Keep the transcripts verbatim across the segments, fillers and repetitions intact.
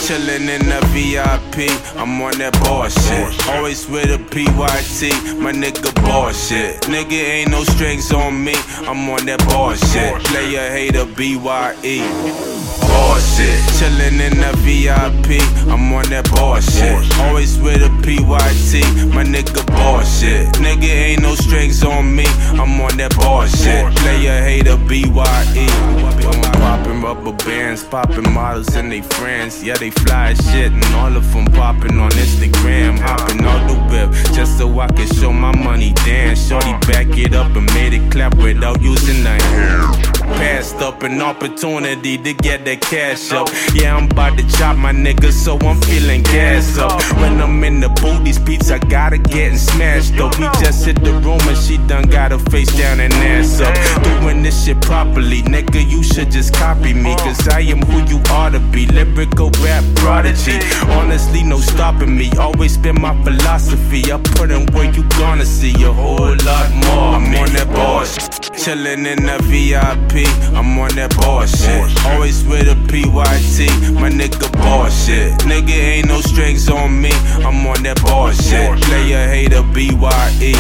Chillin' in the V I P, I'm on that bullshit. Always with a P Y T, my nigga bullshit. Nigga ain't no strings on me, I'm on that bullshit. Player hater B Y E. Bullshit. Chillin' in the V I P, I'm on that bullshit. Always with a P Y T, my nigga bullshit. Nigga ain't no strings on me, I'm on that bullshit. Player hater B Y E. I'm poppin' rubber bands, poppin' models and they friends. Yeah, they fly as shit and all of them poppin' on Instagram. Hoppin' all the whip just so I can show my money dance. Shorty back it up and made it clap without using the hand. Passed up an opportunity to get that cash up. Yeah, I'm about to chop my niggas, so I'm feeling gas up. When I'm in the booth, these beats I gotta get smashed up. We just hit the room and she done got her face down and ass up. Doing this shit properly, nigga, you should just copy me. Cause I am who you ought to be, lyrical rap prodigy. Honestly, no stopping me, always been my philosophy. I put in where you gonna see a whole lot more. I'm on that bullshit. Chillin' in the V I P, I'm on that bullshit. Always with a P Y T, my nigga bullshit. Nigga ain't no strings on me, I'm on that bullshit. Player hater B Y E.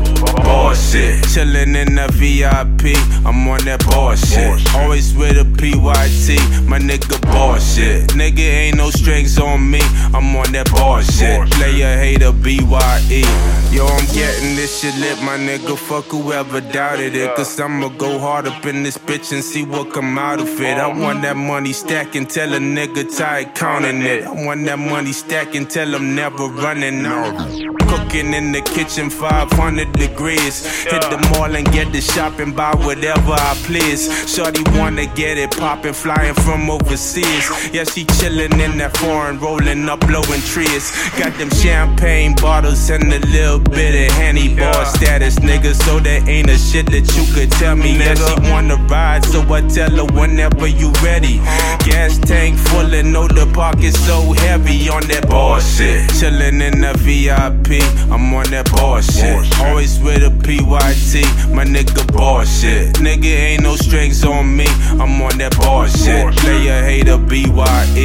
Bullshit. Chillin' in the V I P, I'm on that bullshit. Always with a P Y T, my nigga bullshit. Nigga ain't no strings on me, I'm on that bullshit. Player hater B Y E. Yo, I'm getting this shit lit, my nigga. Fuck whoever doubted it. Cause I'ma go hard up in this bitch and see what come out of it. I want that money stacking till a nigga tired counting it. I want that money stacking till I'm never running out. Cooking in the kitchen five hundred degrees. Hit the mall and get the shopping, buy whatever I please. Shorty wanna get it poppin', flying from overseas. Yeah, she chillin' in that foreign, rolling up, blowing trees. Got them champagne bottles and a little bit of Henny bar status, nigga. So there ain't a shit that you could tell me. Yeah, she wanna ride, so I tell her whenever you ready. Gas tank full and know the pocket so heavy on that bullshit. Chillin' in the V I P, I'm on that bullshit. Always with a P Y T, my nigga bullshit. Nigga ain't no strings on me, I'm on that bullshit. Player hater B Y E.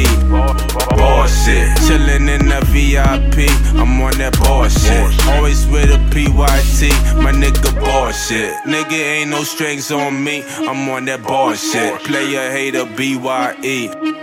Bullshit. Chillin' in the V I P, I'm on that bullshit. Always with a P Y T, my nigga bullshit. Nigga ain't no strings on me, I'm on that bullshit. Player hater B Y E.